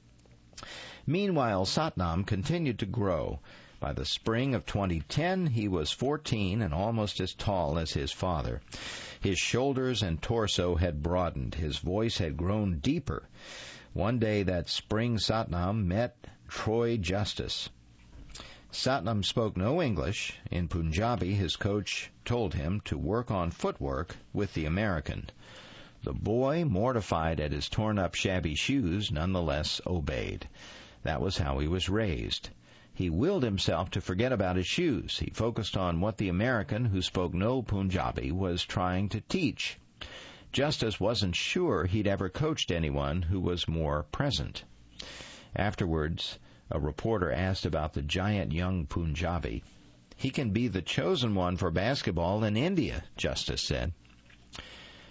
Speaker 1: Meanwhile, Satnam continued to grow. By the spring of twenty ten, he was fourteen and almost as tall as his father. His shoulders and torso had broadened. His voice had grown deeper. One day that spring, Satnam met Troy Justice. Satnam spoke no English. In Punjabi, his coach told him to work on footwork with the American. The boy, mortified at his torn-up shabby shoes, nonetheless obeyed. That was how he was raised. He willed himself to forget about his shoes. He focused on what the American, who spoke no Punjabi, was trying to teach. Justice wasn't sure he'd ever coached anyone who was more present. Afterwards, a reporter asked about the giant young Punjabi. "He can be the chosen one for basketball in India," Justice said.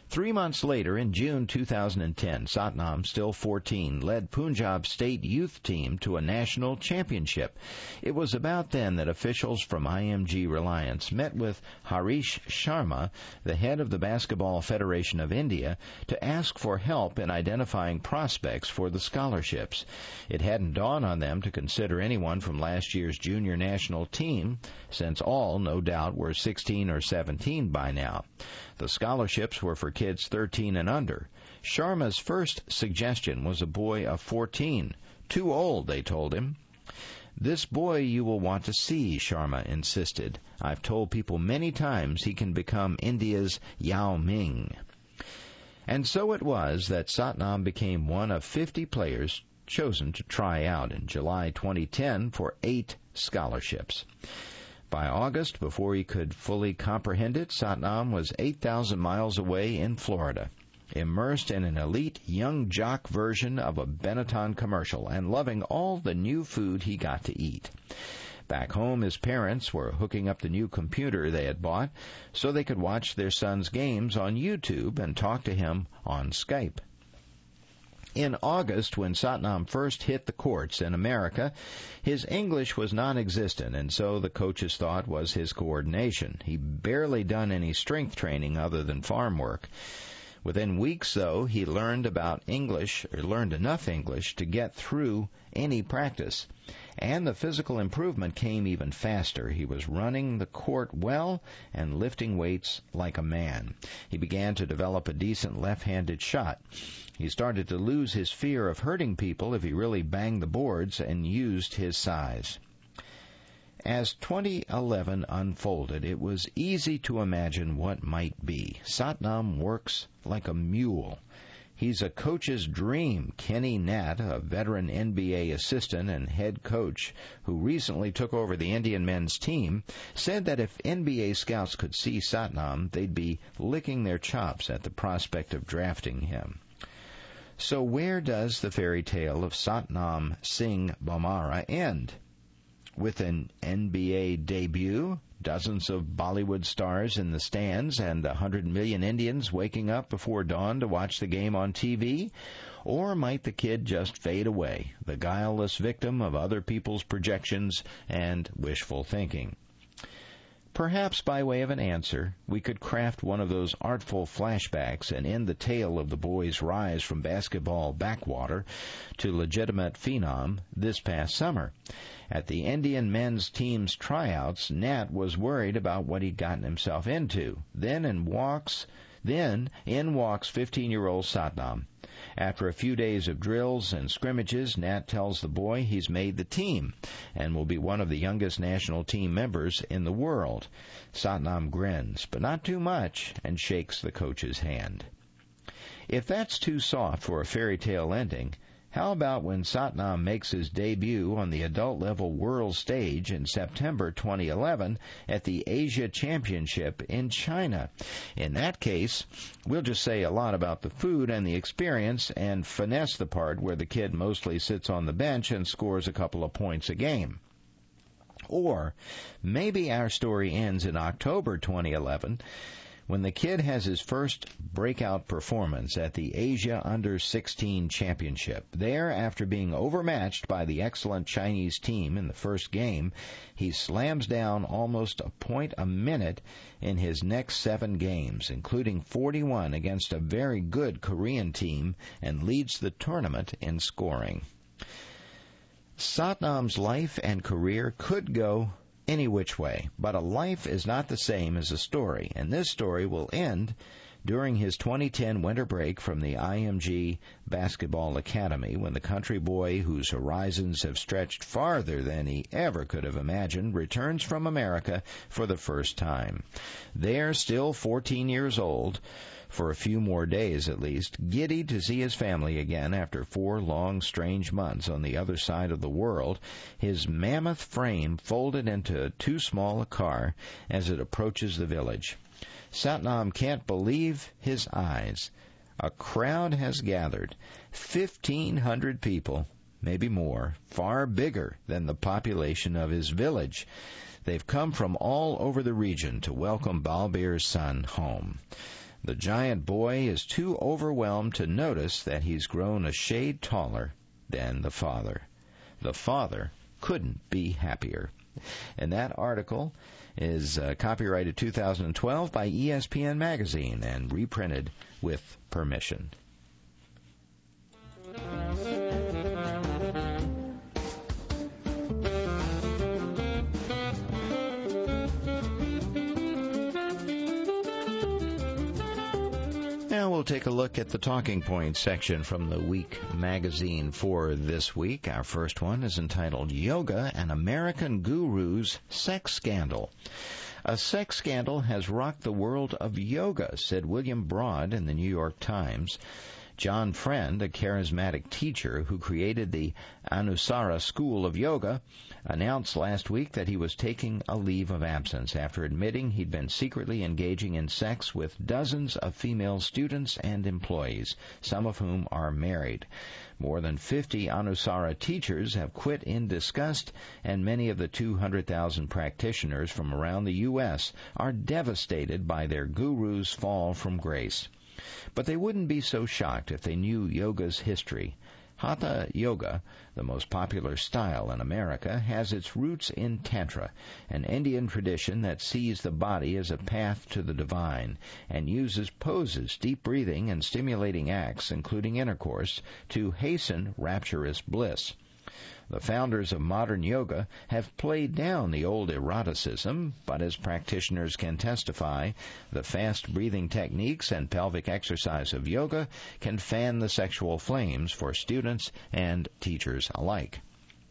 Speaker 1: Three months later, in June two thousand ten, Satnam, still fourteen, led Punjab State youth team to a national championship. It was about then that officials from I M G Reliance met with Harish Sharma, the head of the Basketball Federation of India, to ask for help in identifying prospects for the scholarships. It hadn't dawned on them to consider anyone from last year's junior national team, since all, no doubt, were sixteen or seventeen by now. The scholarships were for kids thirteen and under. Sharma's first suggestion was a boy of fourteen. Too old, they told him. This boy you will want to see, Sharma insisted. I've told people many times he can become India's Yao Ming. And so it was that Satnam became one of fifty players chosen to try out in July twenty ten for eight scholarships. By August, before he could fully comprehend it, Satnam was eight thousand miles away in Florida, immersed in an elite young jock version of a Benetton commercial and loving all the new food he got to eat. Back home, his parents were hooking up the new computer they had bought so they could watch their son's games on YouTube and talk to him on Skype. In August, when Satnam first hit the courts in America, his English was non-existent, and so the coach's thought was his coordination. He'd barely done any strength training other than farm work. Within weeks, though, he learned about English, or learned enough English to get through any practice. And the physical improvement came even faster. He was running the court well and lifting weights like a man. He began to develop a decent left-handed shot. He started to lose his fear of hurting people if he really banged the boards and used his size. As twenty eleven unfolded, it was easy to imagine what might be. Satnam works like a mule. He's a coach's dream. Kenny Natt, a veteran N B A assistant and head coach who recently took over the Indian men's team, said that if N B A scouts could see Satnam, they'd be licking their chops at the prospect of drafting him. So where does the fairy tale of Satnam Singh Bhamara end? With an N B A debut, dozens of Bollywood stars in the stands, and a hundred million Indians waking up before dawn to watch the game on T V? Or might the kid just fade away, the guileless victim of other people's projections and wishful thinking? Perhaps by way of an answer, we could craft one of those artful flashbacks and end the tale of the boy's rise from basketball backwater to legitimate phenom this past summer. At the Indian men's team's tryouts, Nat was worried about what he'd gotten himself into. Then in walks, then in walks fifteen-year-old Satnam. After a few days of drills and scrimmages, Nat tells the boy he's made the team and will be one of the youngest national team members in the world. Satnam grins, but not too much, and shakes the coach's hand. If that's too soft for a fairy tale ending, how about when Satnam makes his debut on the adult-level world stage in September twenty eleven at the Asia Championship in China? In that case, we'll just say a lot about the food and the experience and finesse the part where the kid mostly sits on the bench and scores a couple of points a game. Or maybe our story ends in October twenty eleven, when the kid has his first breakout performance at the Asia Under sixteen Championship. There, after being overmatched by the excellent Chinese team in the first game, he slams down almost a point a minute in his next seven games, including forty-one against a very good Korean team, and leads the tournament in scoring. Satnam's life and career could go any which way, but a life is not the same as a story, and this story will end during his twenty ten winter break from the I M G Basketball Academy, when the country boy whose horizons have stretched farther than he ever could have imagined returns from America for the first time. There, still fourteen years old, for a few more days at least, giddy to see his family again after four long, strange months on the other side of the world, his mammoth frame folded into too small a car as it approaches the village. Satnam can't believe his eyes. A crowd has gathered, fifteen hundred people, maybe more, far bigger than the population of his village. They've come from all over the region to welcome Balbir's son home. The giant boy is too overwhelmed to notice that he's grown a shade taller than the father. The father couldn't be happier. And that article is uh, copyrighted two thousand twelve by E S P N Magazine and reprinted with permission. Now we'll take a look at the talking points section from the Week magazine for this week. Our first one is entitled Yoga and American Guru's Sex Scandal. A sex scandal has rocked the world of yoga, said William Broad in the New York Times. John Friend, a charismatic teacher who created the Anusara School of Yoga, announced last week that he was taking a leave of absence after admitting he'd been secretly engaging in sex with dozens of female students and employees, some of whom are married. More than fifty Anusara teachers have quit in disgust, and many of the two hundred thousand practitioners from around the U S are devastated by their guru's fall from grace. But they wouldn't be so shocked if they knew yoga's history. Hatha Yoga, the most popular style in America, has its roots in Tantra, an Indian tradition that sees the body as a path to the divine and uses poses, deep breathing, and stimulating acts, including intercourse, to hasten rapturous bliss. The founders of modern yoga have played down the old eroticism, but as practitioners can testify, the fast breathing techniques and pelvic exercise of yoga can fan the sexual flames for students and teachers alike.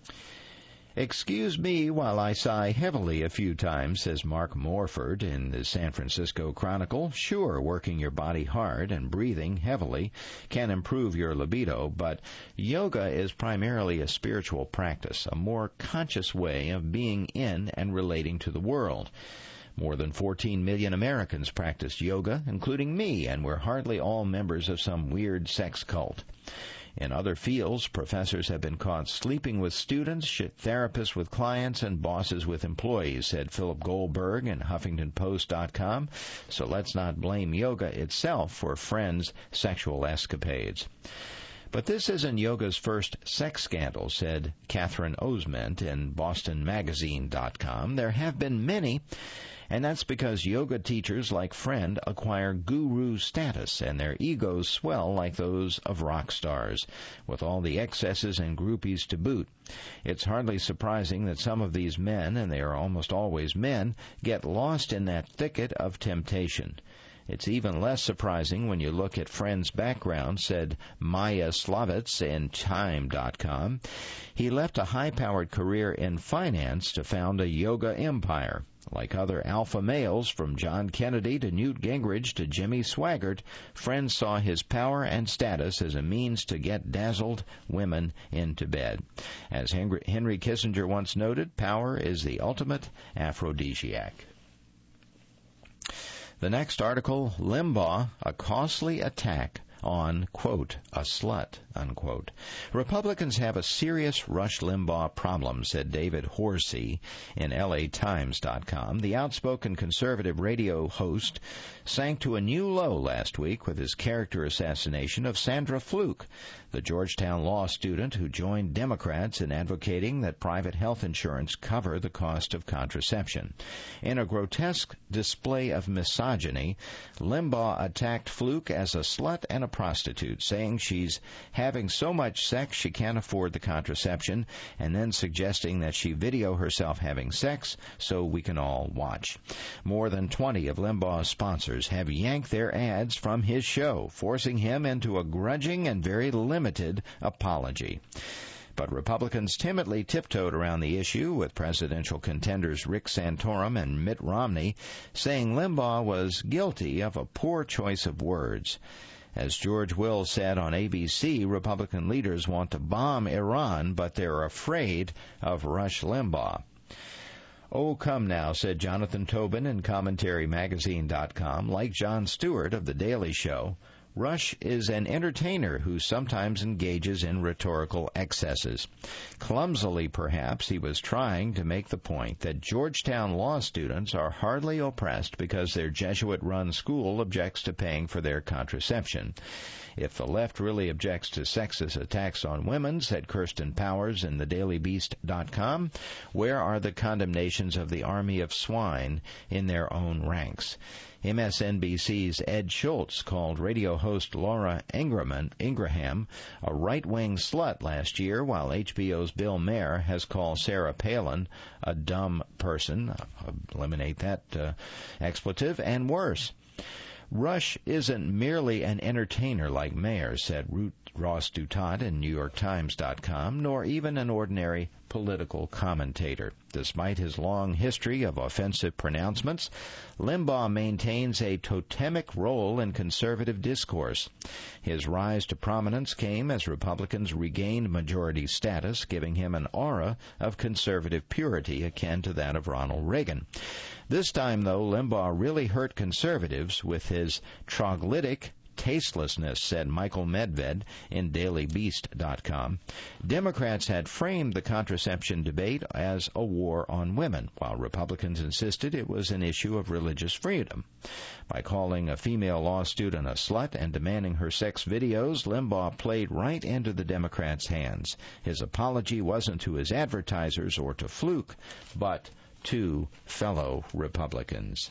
Speaker 1: Excuse me while I sigh heavily a few times, says Mark Morford in the San Francisco Chronicle. Sure, working your body hard and breathing heavily can improve your libido, but yoga is primarily a spiritual practice, a more conscious way of being in and relating to the world. More than fourteen million Americans practice yoga, including me, and we're hardly all members of some weird sex cult. In other fields, professors have been caught sleeping with students, therapists with clients, and bosses with employees, said Philip Goldberg in Huffington Post dot com. So let's not blame yoga itself for Friend's sexual escapades. But this isn't yoga's first sex scandal, said Catherine Osment in Boston Magazine dot com. There have been many, and that's because yoga teachers like Friend acquire guru status, and their egos swell like those of rock stars, with all the excesses and groupies to boot. It's hardly surprising that some of these men, and they are almost always men, get lost in that thicket of temptation. It's even less surprising when you look at Friend's background, said Maya Slavitz in Time dot com. He left a high-powered career in finance to found a yoga empire. Like other alpha males, from John Kennedy to Newt Gingrich to Jimmy Swaggart, Friend saw his power and status as a means to get dazzled women into bed. As Henry Kissinger once noted, power is the ultimate aphrodisiac. The next article, Limbaugh, a costly attack on, quote, a slut, unquote. Republicans have a serious Rush Limbaugh problem, said David Horsey in L A Times dot com. The outspoken conservative radio host sank to a new low last week with his character assassination of Sandra Fluke, the Georgetown law student who joined Democrats in advocating that private health insurance cover the cost of contraception. In a grotesque display of misogyny, Limbaugh attacked Fluke as a slut and a prostitute, saying she's having so much sex she can't afford the contraception, and then suggesting that she video herself having sex so we can all watch. More than twenty of Limbaugh's sponsors have yanked their ads from his show, forcing him into a grudging and very limited apology. But Republicans timidly tiptoed around the issue, with presidential contenders Rick Santorum and Mitt Romney saying Limbaugh was guilty of a poor choice of words. As George Will said on A B C, Republican leaders want to bomb Iran, but they're afraid of Rush Limbaugh. Oh, come now, said Jonathan Tobin in Commentary Magazine dot com. Like Jon Stewart of The Daily Show, Rush is an entertainer who sometimes engages in rhetorical excesses. Clumsily, perhaps, he was trying to make the point that Georgetown law students are hardly oppressed because their Jesuit-run school objects to paying for their contraception. If the left really objects to sexist attacks on women, said Kirsten Powers in the daily beast dot com, where are the condemnations of the army of swine in their own ranks? M S N B C's Ed Schultz called radio host Laura Ingraham, Ingraham a right-wing slut last year, while H B O's Bill Maher has called Sarah Palin a dumb person. Eliminate that uh, expletive, and worse. Rush isn't merely an entertainer like Mayer, said Ruth Ross Dutat in New York Times dot com, nor even an ordinary political commentator. Despite his long history of offensive pronouncements, Limbaugh maintains a totemic role in conservative discourse. His rise to prominence came as Republicans regained majority status, giving him an aura of conservative purity akin to that of Ronald Reagan. This time, though, Limbaugh really hurt conservatives with his troglodytic tastelessness, said Michael Medved in daily beast dot com. Democrats had framed the contraception debate as a war on women, while Republicans insisted it was an issue of religious freedom. By calling a female law student a slut and demanding her sex videos, Limbaugh played right into the Democrats' hands. His apology wasn't to his advertisers or to Fluke, but to fellow Republicans.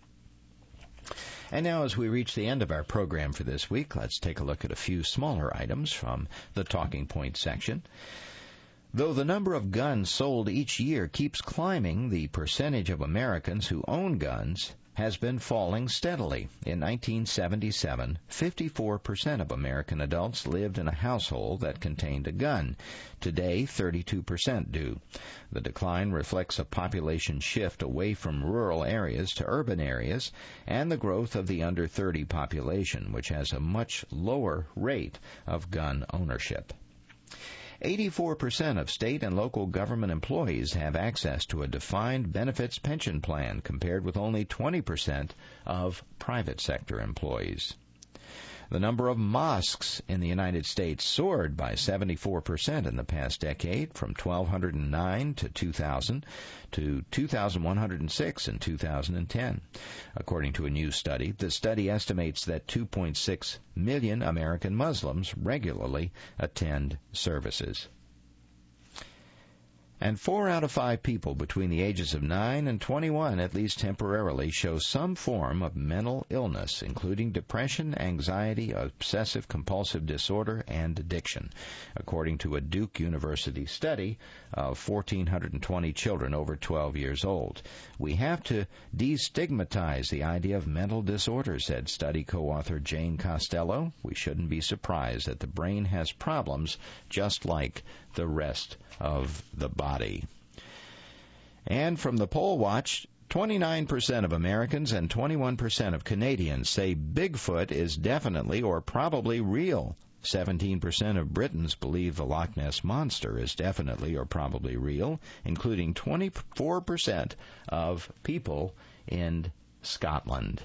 Speaker 1: And now, as we reach the end of our program for this week, let's take a look at a few smaller items from the Talking Point section. Though the number of guns sold each year keeps climbing, the percentage of Americans who own guns has been falling steadily. In nineteen seventy-seven, fifty-four percent of American adults lived in a household that contained a gun. Today, thirty-two percent do. The decline reflects a population shift away from rural areas to urban areas and the growth of the under thirty population, which has a much lower rate of gun ownership. eighty-four percent of state and local government employees have access to a defined benefits pension plan, compared with only twenty percent of private sector employees. The number of mosques in the United States soared by seventy-four percent in the past decade, from twelve oh nine to two thousand to two thousand one hundred six in two thousand ten. According to a new study, the study estimates that two point six million American Muslims regularly attend services. And four out of five people between the ages of nine and twenty-one, at least temporarily, show some form of mental illness, including depression, anxiety, obsessive-compulsive disorder, and addiction, according to a Duke University study of one thousand four hundred twenty children over twelve years old. We have to destigmatize the idea of mental disorder, said study co-author Jane Costello. We shouldn't be surprised that the brain has problems just like the rest of the body. And from the Poll Watch, twenty-nine percent of Americans and twenty-one percent of Canadians say Bigfoot is definitely or probably real. seventeen percent of Britons believe the Loch Ness Monster is definitely or probably real, including twenty-four percent of people in Scotland.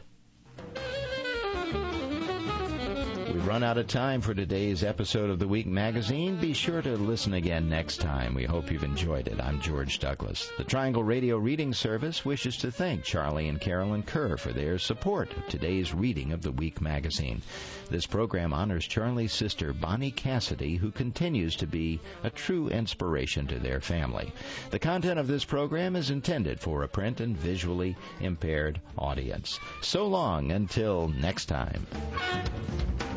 Speaker 1: We've run out of time for today's episode of The Week Magazine. Be sure to listen again next time. We hope you've enjoyed it. I'm George Douglas. The Triangle Radio Reading Service wishes to thank Charlie and Carolyn Kerr for their support of today's reading of The Week Magazine. This program honors Charlie's sister, Bonnie Cassidy, who continues to be a true inspiration to their family. The content of this program is intended for a print and visually impaired audience. So long until next time.